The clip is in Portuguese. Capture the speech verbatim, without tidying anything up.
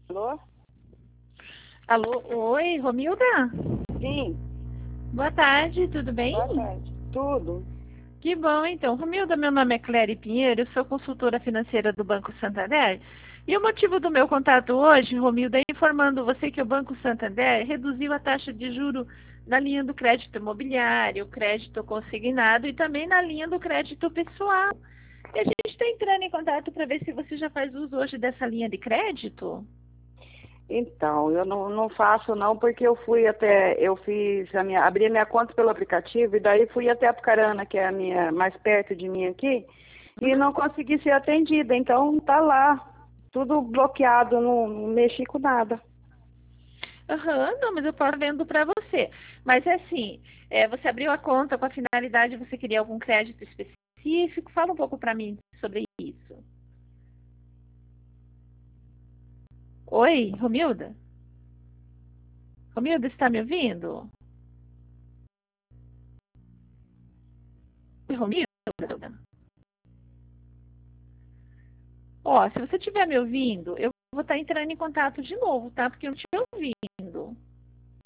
Alô? Alô, oi, Romilda? Sim, Boa tarde, tudo bem? boa tarde. Tudo? Que bom, então. Romilda, meu nome é Cléry Pinheiro, eu sou consultora financeira do Banco Santander. E o motivo do meu contato hoje, Romilda, é informando você que o Banco Santander reduziu a taxa de juro na linha do crédito imobiliário, crédito consignado e também na linha do crédito pessoal. E a gente está entrando em contato para ver se você já faz uso hoje dessa linha de crédito. Então, eu não, não faço não, porque eu fui até, eu fiz a minha, abri a minha conta pelo aplicativo e daí fui até Apucarana, que é a minha, mais perto de mim aqui, e não consegui ser atendida. Então, tá lá, tudo bloqueado, não, não mexi com nada. Aham, não, mas eu posso vendo para você. Mas é assim, é, você abriu a conta com a finalidade, você queria algum crédito específico? Fala um pouco para mim sobre isso. Oi, Romilda? Romilda, está me ouvindo? Oi, Romilda? Ó, se você estiver me ouvindo, eu vou estar entrando em contato de novo, tá? Porque eu não estou te ouvindo.